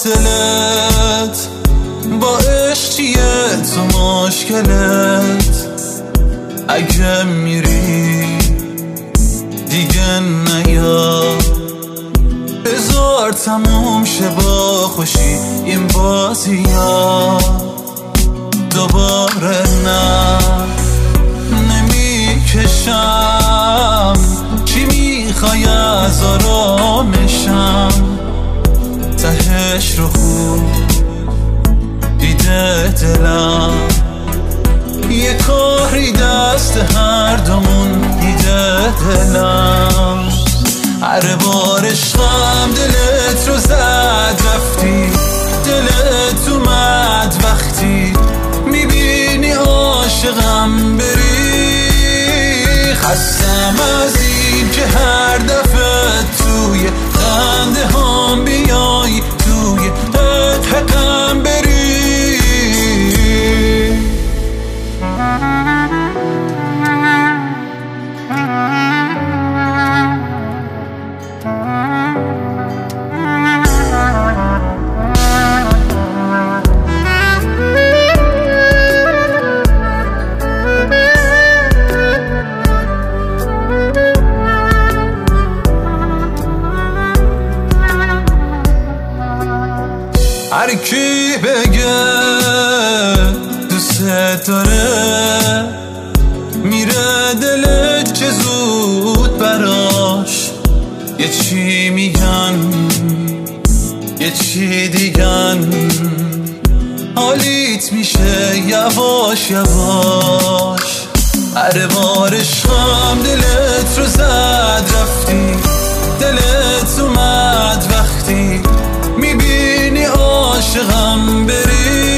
باطلت، با عشق چیه تو مشکلت؟ اگه میری دیگه نیا، بذار تموم شه با خوشی این بازی ها، دوباره نه نمیکشم. چی میخوای از آرامشم؟ تهش رو خوب دیده دلم، یه کاری دست هر دومون دیده دلم. هر بار عشقم دلت رو زد رفتی، دلت اومد وقتی میبینی عاشقم بری. خستم از این که هر دفعه توی خنده هم بیای، توی حقم بری. هر کی بگه دوست داره میره دلت چه زود براش. یه چی میگن یه چی دیگن، حالیت میشه یواش یواش. هر بار عشقم دلت رو زد رفتی، دلت اومد وقتی میبینی عاشقم بری.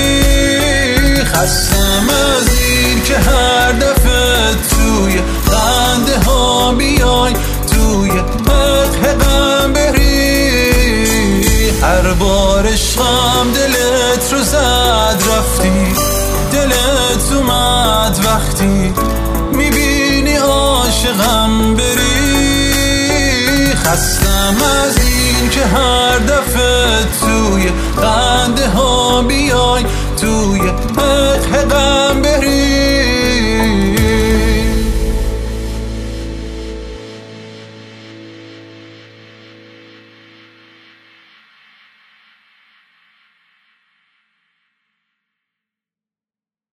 خستم از این که هر دفعه توی خنده ها بیای، توی حقم بری. هر بار عشقم دلت رو زد رفتی، دلت اومد وقتی میبینی عاشقم بری. خستم از این که هر دفعه توی خنده ها بیای، توی